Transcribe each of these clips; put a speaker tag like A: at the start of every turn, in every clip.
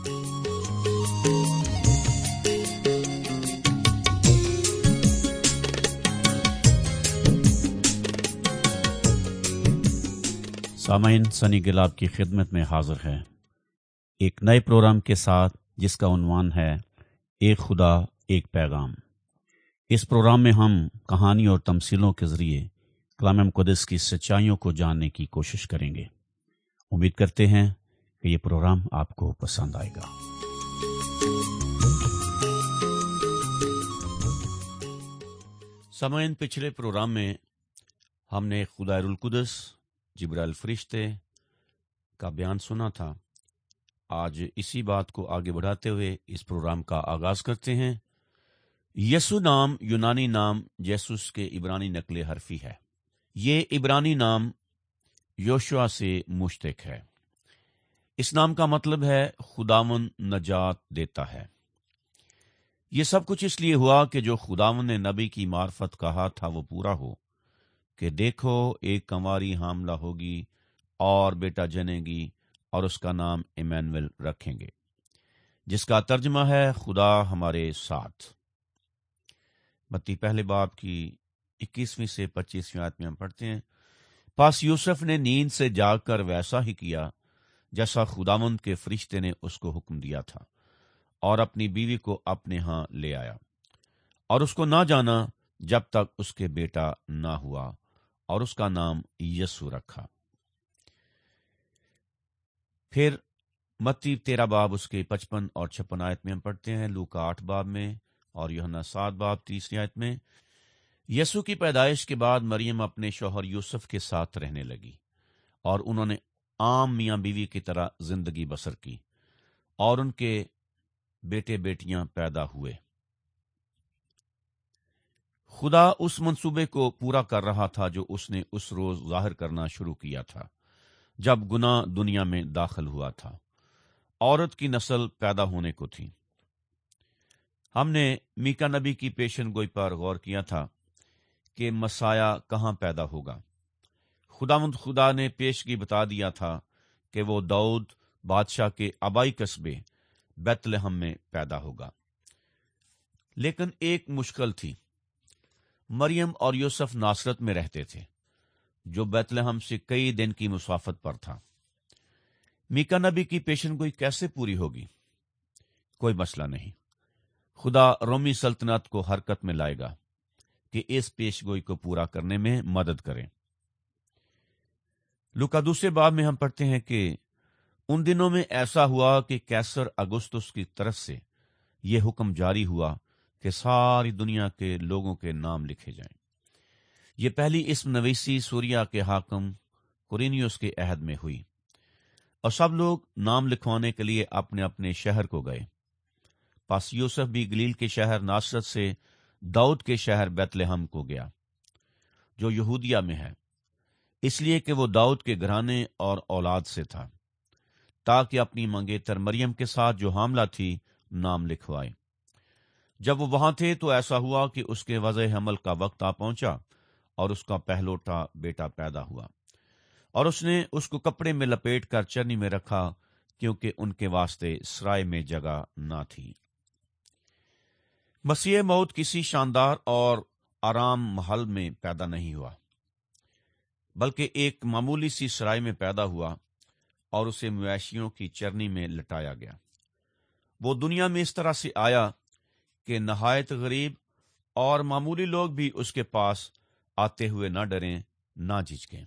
A: سامعین، سنی گل آپ کی خدمت میں حاضر ہے ایک نئے پروگرام کے ساتھ جس کا عنوان ہے ایک خدا ایک پیغام۔ اس پروگرام میں ہم کہانی اور تمثیلوں کے ذریعے کلام مقدس کی سچائیوں کو جاننے کی کوشش کریں گے۔ امید کرتے ہیں کہ یہ پروگرام آپ کو پسند آئے گا۔ سامعین، پچھلے پروگرام میں ہم نے خدا روح القدس، جبرائیل فرشتے کا بیان سنا تھا۔ آج اسی بات کو آگے بڑھاتے ہوئے اس پروگرام کا آغاز کرتے ہیں۔ یسوع نام یونانی نام جیسوس کے عبرانی نقل حرفی ہے۔ یہ عبرانی نام یوشوا سے مشتق ہے۔ اس نام کا مطلب ہے خداوند نجات دیتا ہے۔ یہ سب کچھ اس لیے ہوا کہ جو خداوند نے نبی کی معرفت کہا تھا وہ پورا ہو، کہ دیکھو ایک کنواری حاملہ ہوگی اور بیٹا جنے گی اور اس کا نام ایمانویل رکھیں گے، جس کا ترجمہ ہے خدا ہمارے ساتھ۔ متی پہلے باب کی 21ویں سے 25ویں آیت میں ہم پڑھتے ہیں، پس یوسف نے نیند سے جاگ کر ویسا ہی کیا جیسا خداوند کے فرشتے نے اس کو حکم دیا تھا، اور اپنی بیوی کو اپنے ہاں لے آیا، اور اس کو نہ جانا جب تک اس کے بیٹا نہ ہوا، اور اس کا نام یسوع رکھا۔ پھر متی 13 باب اس کے 55 اور 56 آیت میں ہم پڑھتے ہیں، لوکا 8 باب میں اور یوحنا 7 باب 30 آیت میں، یسوع کی پیدائش کے بعد مریم اپنے شوہر یوسف کے ساتھ رہنے لگی، اور انہوں نے عام میاں بیوی کی طرح زندگی بسر کی، اور ان کے بیٹے بیٹیاں پیدا ہوئے۔ خدا اس منصوبے کو پورا کر رہا تھا جو اس نے اس روز ظاہر کرنا شروع کیا تھا جب گناہ دنیا میں داخل ہوا تھا۔ عورت کی نسل پیدا ہونے کو تھی۔ ہم نے میکا نبی کی پیشن گوئی پر غور کیا تھا کہ مسیح کہاں پیدا ہوگا۔ خداوند خدا نے پیشگی بتا دیا تھا کہ وہ داؤد بادشاہ کے آبائی قصبے بیت لحم میں پیدا ہوگا۔ لیکن ایک مشکل تھی۔ مریم اور یوسف ناصرت میں رہتے تھے، جو بیت لحم سے کئی دن کی مسافت پر تھا۔ میکا نبی کی پیشن گوئی کیسے پوری ہوگی؟ کوئی مسئلہ نہیں، خدا رومی سلطنت کو حرکت میں لائے گا کہ اس پیش گوئی کو پورا کرنے میں مدد کریں۔ لوکا 2 باب میں ہم پڑھتے ہیں کہ ان دنوں میں ایسا ہوا کہ کیسر اگستس کی طرف سے یہ حکم جاری ہوا کہ ساری دنیا کے لوگوں کے نام لکھے جائیں۔ یہ پہلی اسم نویسی سوریا کے حاکم قرینیوس کے عہد میں ہوئی، اور سب لوگ نام لکھوانے کے لیے اپنے اپنے شہر کو گئے۔ پس یوسف بھی گلیل کے شہر ناصرت سے داؤد کے شہر بیت لحم کو گیا، جو یہودیہ میں ہے، اس لیے کہ وہ داؤد کے گھرانے اور اولاد سے تھا، تاکہ اپنی منگیتر مریم کے ساتھ جو حاملہ تھی نام لکھوائے۔ جب وہ وہاں تھے تو ایسا ہوا کہ اس کے وضع حمل کا وقت آ پہنچا، اور اس کا پہلوٹا بیٹا پیدا ہوا، اور اس نے اس کو کپڑے میں لپیٹ کر چرنی میں رکھا، کیونکہ ان کے واسطے سرائے میں جگہ نہ تھی۔ مسیح موت کسی شاندار اور آرام محل میں پیدا نہیں ہوا، بلکہ ایک معمولی سی سرائے میں پیدا ہوا، اور اسے مویشیوں کی چرنی میں لٹایا گیا۔ وہ دنیا میں اس طرح سے آیا کہ نہایت غریب اور معمولی لوگ بھی اس کے پاس آتے ہوئے نہ ڈریں نہ جھجکیں۔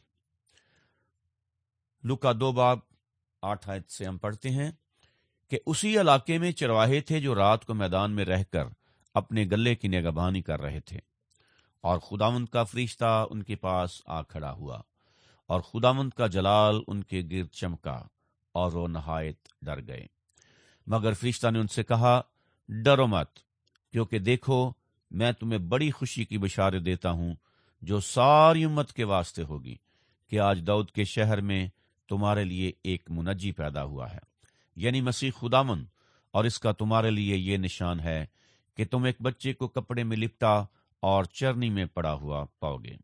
A: لوکا 2 باب 8 آیت سے ہم پڑھتے ہیں کہ اسی علاقے میں چرواہے تھے جو رات کو میدان میں رہ کر اپنے گلے کی نگہبانی کر رہے تھے، اور خداوند کا فرشتہ ان کے پاس آ کھڑا ہوا، اور خداوند کا جلال ان کے گرد چمکا، اور وہ نہایت ڈر گئے۔ مگر فرشتہ نے ان سے کہا، ڈرو مت، کیونکہ دیکھو میں تمہیں بڑی خوشی کی بشارت دیتا ہوں جو ساری امت کے واسطے ہوگی، کہ آج داؤد کے شہر میں تمہارے لیے ایک منجی پیدا ہوا ہے، یعنی مسیح خداوند، اور اس کا تمہارے لیے یہ نشان ہے کہ تم ایک بچے کو کپڑے میں لپٹا اور چرنی میں پڑا ہوا پاؤ گے۔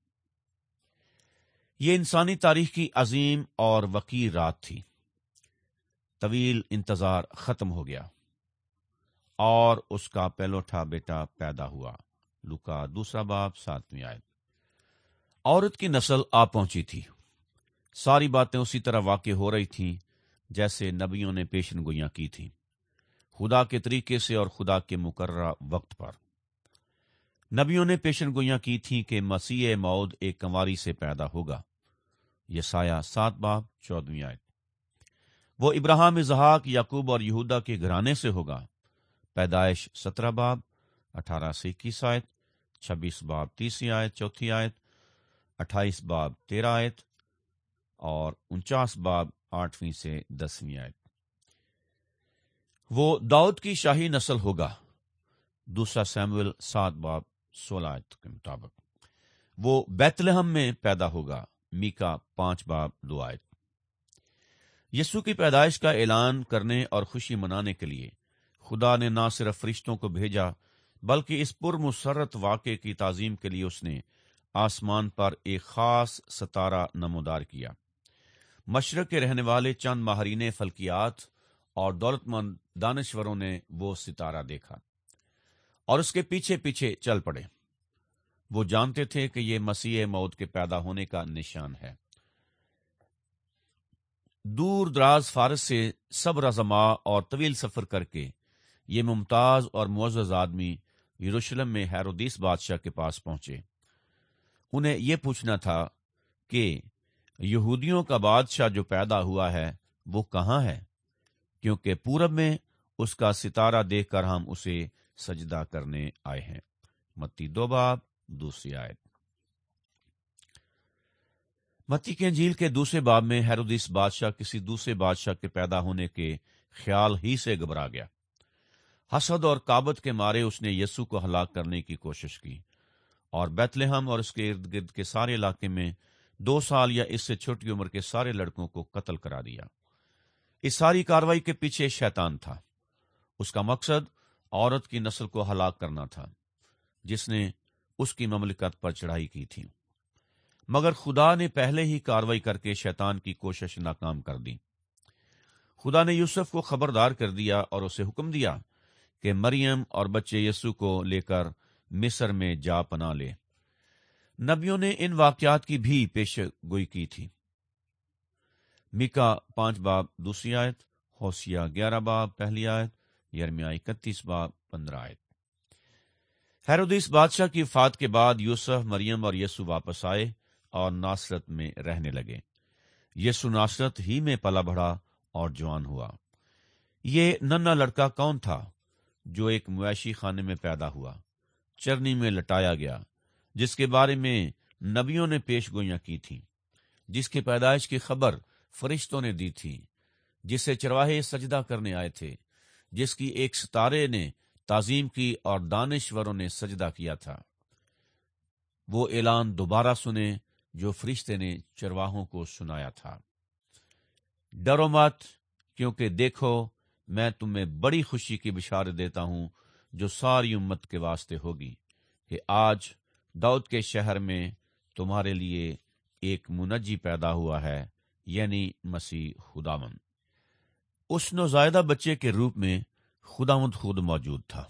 A: یہ انسانی تاریخ کی عظیم اور وقیر رات تھی۔ طویل انتظار ختم ہو گیا اور اس کا پہلوٹا بیٹا پیدا ہوا۔ لوکا 2 آیت۔ عورت کی نسل آ پہنچی تھی۔ ساری باتیں اسی طرح واقع ہو رہی تھیں جیسے نبیوں نے پیشن گوئیاں کی تھیں، خدا کے طریقے سے اور خدا کے مقررہ وقت پر۔ نبیوں نے پیشن گوئیاں کی تھیں کہ مسیح موعود ایک کنواری سے پیدا ہوگا۔ یسایہ 7 آیت۔ وہ ابراہیم، اسحاق، یعقوب اور یہودا کے گھرانے سے ہوگا۔ پیدائش 17 آیت، 26 آیت، 4 آیت، 28 13 آیت اور 49 8 سے 10 آیت۔ وہ داؤد کی شاہی نسل ہوگا۔ 2 سیموئیل 7 آیت کے مطابق۔ وہ بیت لحم میں پیدا ہوگا۔ میکا 5 آیت۔ یسوع کی پیدائش کا اعلان کرنے اور خوشی منانے کے لیے خدا نے نہ صرف فرشتوں کو بھیجا بلکہ اس پرمسرت واقعے کی تعظیم کے لیے اس نے آسمان پر ایک خاص ستارہ نمودار کیا۔ مشرق کے رہنے والے چند ماہرین فلکیات اور دولت مند دانشوروں نے وہ ستارہ دیکھا اور اس کے پیچھے پیچھے چل پڑے۔ وہ جانتے تھے کہ یہ مسیح موعود کے پیدا ہونے کا نشان ہے۔ دور دراز فارس سے صبر آزما اور طویل سفر کر کے یہ ممتاز اور معزز آدمی یروشلم میں ہیرودیس بادشاہ کے پاس پہنچے۔ انہیں یہ پوچھنا تھا کہ یہودیوں کا بادشاہ جو پیدا ہوا ہے وہ کہاں ہے، کیونکہ پورب میں اس کا ستارہ دیکھ کر ہم اسے سجدہ کرنے آئے ہیں۔ متی 2 آیت۔ متی کی انجیل کے 2 میں ہیرودیس بادشاہ کسی دوسرے بادشاہ کے پیدا ہونے کے خیال ہی سے گھبرا گیا۔ حسد اور کابت کے مارے اس نے یسوع کو ہلاک کرنے کی کوشش کی اور بیت لحم اور اس کے ارد گرد کے سارے علاقے میں 2 سال یا اس سے چھوٹی عمر کے سارے لڑکوں کو قتل کرا دیا۔ اس ساری کاروائی کے پیچھے شیطان تھا۔ اس کا مقصد عورت کی نسل کو ہلاک کرنا تھا جس نے اس کی مملکت پر چڑھائی کی تھی، مگر خدا نے پہلے ہی کاروائی کر کے شیطان کی کوشش ناکام کر دی۔ خدا نے یوسف کو خبردار کر دیا اور اسے حکم دیا کہ مریم اور بچے یسوع کو لے کر مصر میں جا پناہ لے۔ نبیوں نے ان واقعات کی بھی پیش گوئی کی تھی۔ میکا 5 آیت، ہوسیہ 11 1 آیت، یرمیہ 31 15 آیت۔ ہیرودیس بادشاہ کی وفات کے بعد یوسف، مریم اور یسوع واپس آئے اور ناصرت میں رہنے لگے۔ یسوع ناصرت ہی میں پلا بڑھا اور جوان ہوا۔ یہ ننھا لڑکا کون تھا جو ایک مویشی خانے میں پیدا ہوا، چرنی میں لٹایا گیا، جس کے بارے میں نبیوں نے پیش گوئیاں کی تھیں، جس کی پیدائش کی خبر فرشتوں نے دی تھی، جسے چرواہے سجدہ کرنے آئے تھے، جس کی ایک ستارے نے تعظیم کی اور دانشوروں نے سجدہ کیا تھا۔ وہ اعلان دوبارہ سنیں جو فرشتے نے چرواہوں کو سنایا تھا۔ ڈرو مت، کیونکہ دیکھو میں تمہیں بڑی خوشی کی بشارت دیتا ہوں جو ساری امت کے واسطے ہوگی، کہ آج داؤد کے شہر میں تمہارے لیے ایک منجی پیدا ہوا ہے، یعنی مسیح خداوند۔ اس نوزائیدہ بچے کے روپ میں خداوند خود موجود تھا۔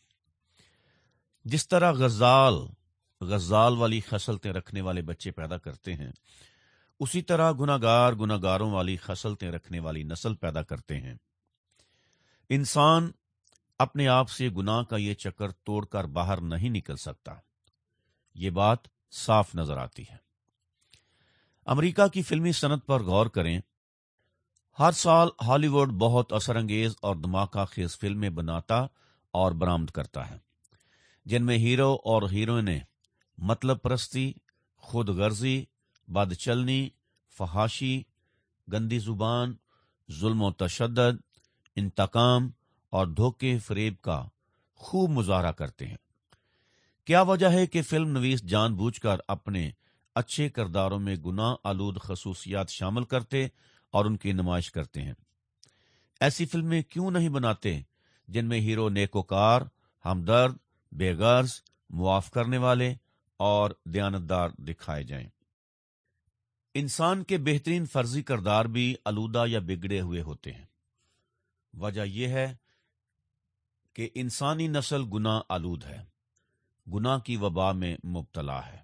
A: جس طرح غزال والی خصلتیں رکھنے والے بچے پیدا کرتے ہیں، اسی طرح گناہگاروں والی خصلتیں رکھنے والی نسل پیدا کرتے ہیں۔ انسان اپنے آپ سے گناہ کا یہ چکر توڑ کر باہر نہیں نکل سکتا۔ یہ بات صاف نظر آتی ہے۔ امریکہ کی فلمی صنعت پر غور کریں۔ ہر سال ہالی ووڈ بہت اثر انگیز اور دھماکہ خیز فلمیں بناتا اور برآمد کرتا ہے، جن میں ہیرو اور ہیروئنیں مطلب پرستی، خود غرضی، بد چلنی، فحاشی، گندی زبان، ظلم و تشدد، انتقام اور دھوکے فریب کا خوب مظاہرہ کرتے ہیں۔ کیا وجہ ہے کہ فلم نویس جان بوجھ کر اپنے اچھے کرداروں میں گناہ آلود خصوصیات شامل کرتے اور ان کی نمائش کرتے ہیں؟ ایسی فلمیں کیوں نہیں بناتے جن میں ہیرو نیکوکار، ہمدرد، بے غرض، معاف کرنے والے اور دیانتدار دکھائے جائیں؟ انسان کے بہترین فرضی کردار بھی آلودہ یا بگڑے ہوئے ہوتے ہیں۔ وجہ یہ ہے کہ انسانی نسل گناہ آلود ہے، گناہ کی وبا میں مبتلا ہے۔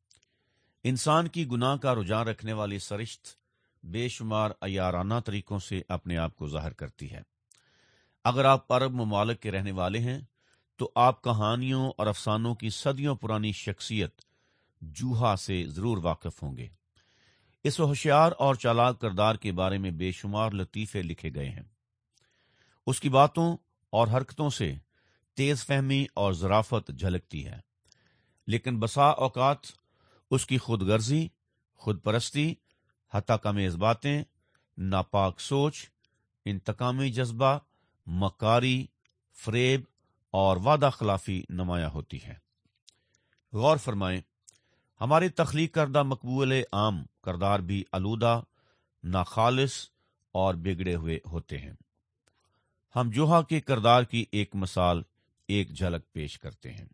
A: انسان کی گناہ کا رجحان رکھنے والی سرشت بے شمار عیارانہ طریقوں سے اپنے آپ کو ظاہر کرتی ہے۔ اگر آپ عرب ممالک کے رہنے والے ہیں تو آپ کہانیوں اور افسانوں کی صدیوں پرانی شخصیت جوہا سے ضرور واقف ہوں گے۔ اس ہوشیار اور چالاک کردار کے بارے میں بے شمار لطیفے لکھے گئے ہیں۔ اس کی باتوں اور حرکتوں سے تیز فہمی اور ظرافت جھلکتی ہے، لیکن بسا اوقات اس کی خود غرضی، خود پرستی، حتی کمیز باتیں، ناپاک سوچ، انتقامی جذبہ، مکاری، فریب اور وعدہ خلافی نمایاں ہوتی ہے۔ غور فرمائیں، ہمارے تخلیق کردہ مقبول عام کردار بھی آلودہ، ناخالص اور بگڑے ہوئے ہوتے ہیں۔ ہم جوہا کے کردار کی ایک مثال، ایک جھلک پیش کرتے ہیں۔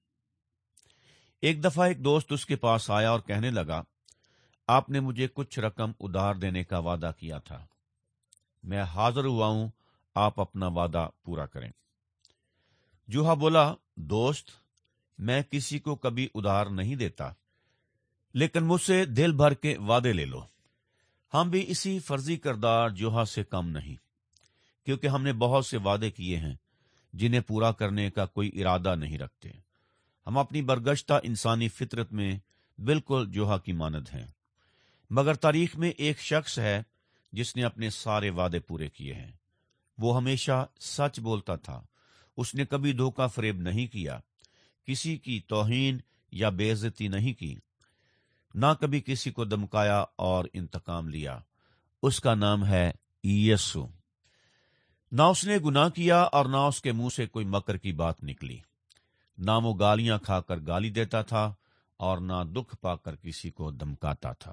A: ایک دفعہ ایک دوست اس کے پاس آیا اور کہنے لگا، آپ نے مجھے کچھ رقم ادھار دینے کا وعدہ کیا تھا، میں حاضر ہوا ہوں، آپ اپنا وعدہ پورا کریں۔ جوہا بولا، دوست، میں کسی کو کبھی ادھار نہیں دیتا، لیکن مجھ سے دل بھر کے وعدے لے لو۔ ہم بھی اسی فرضی کردار جوہا سے کم نہیں، کیونکہ ہم نے بہت سے وعدے کیے ہیں جنہیں پورا کرنے کا کوئی ارادہ نہیں رکھتے۔ ہم اپنی برگشتہ انسانی فطرت میں بالکل جوہا کی مانند ہیں، مگر تاریخ میں ایک شخص ہے جس نے اپنے سارے وعدے پورے کیے ہیں۔ وہ ہمیشہ سچ بولتا تھا، اس نے کبھی دھوکہ فریب نہیں کیا، کسی کی توہین یا بے عزتی نہیں کی، نہ کبھی کسی کو دمکایا اور انتقام لیا۔ اس کا نام ہے یسوع۔ نہ اس نے گناہ کیا اور نہ اس کے منہ سے کوئی مکر کی بات نکلی، نہ وہ گالیاں کھا کر گالی دیتا تھا اور نہ دکھ پا کر کسی کو دمکاتا تھا۔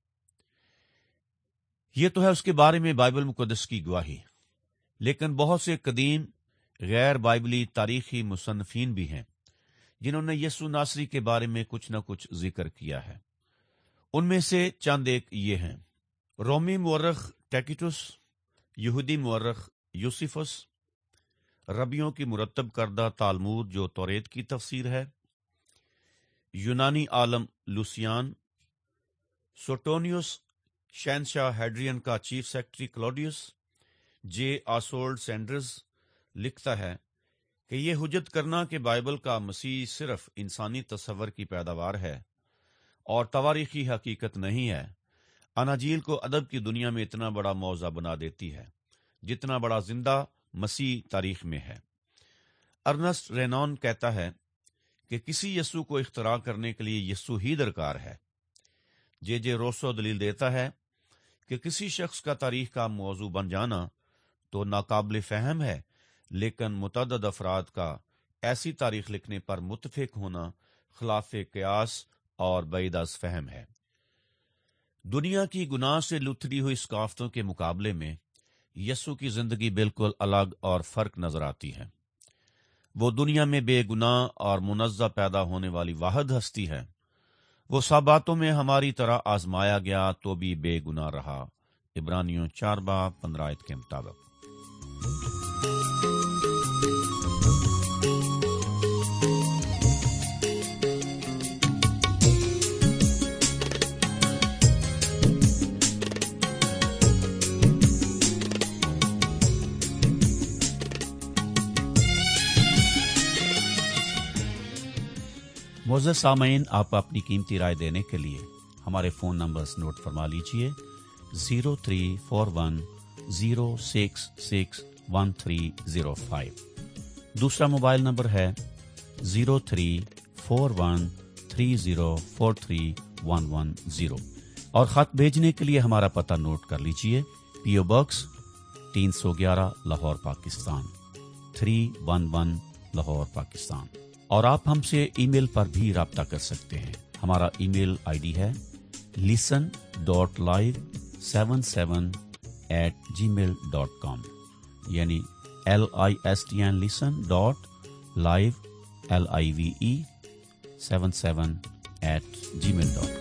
A: یہ تو ہے اس کے بارے میں بائبل مقدس کی گواہی، لیکن بہت سے قدیم غیر بائبلی تاریخی مصنفین بھی ہیں جنہوں نے یسوع ناصری کے بارے میں کچھ نہ کچھ ذکر کیا ہے۔ ان میں سے چند ایک یہ ہیں: رومی مورخ ٹیکیٹس، یہودی مورخ یوسیفس، ربیوں کی مرتب کردہ تالمود جو توریت کی تفسیر ہے، یونانی عالم لوسیان، سوٹونیوس، شہنشاہ ہیڈرین کا chief secretary Claudius, J Oswald Sanders لکھتا ہے کہ یہ حجت کرنا کہ بائبل کا مسیح صرف انسانی تصور کی پیداوار ہے اور تواریخی حقیقت نہیں ہے، اناجیل کو ادب کی دنیا میں اتنا بڑا موضوع بنا دیتی ہے جتنا بڑا زندہ مسیح تاریخ میں ہے۔ ارنسٹ رینون کہتا ہے کہ کسی یسوع کو اختراع کرنے کے لیے یسوع ہی درکار ہے۔ جے روسو دلیل دیتا ہے کہ کسی شخص کا تاریخ کا موضوع بن جانا تو ناقابل فہم ہے، لیکن متعدد افراد کا ایسی تاریخ لکھنے پر متفق ہونا خلاف قیاس اور بعید از فہم ہے۔ دنیا کی گناہ سے لتھڑی ہوئی ثقافتوں کے مقابلے میں یسوع کی زندگی بالکل الگ اور فرق نظر آتی ہے۔ وہ دنیا میں بے گناہ اور منزہ پیدا ہونے والی واحد ہستی ہے۔ وہ سب باتوں میں ہماری طرح آزمایا گیا تو بھی بے گناہ رہا، عبرانیوں 4:15 کے مطابق۔ معزز سامعین، آپ اپنی قیمتی رائے دینے کے لیے ہمارے فون نمبرز نوٹ فرما لیجئے: 0341066130 دوسرا موبائل نمبر ہے 034130431110 اور خط بھیجنے کے لیے ہمارا پتہ نوٹ کر لیجئے: PO باکس 311 لاہور پاکستان 311 لاہور پاکستان۔ اور آپ ہم سے ای میل پر بھی رابطہ کر سکتے ہیں۔ ہمارا ای میل آئی ڈی ہے listen.live77@gmail.com، یعنی listen.live77@gmail.com۔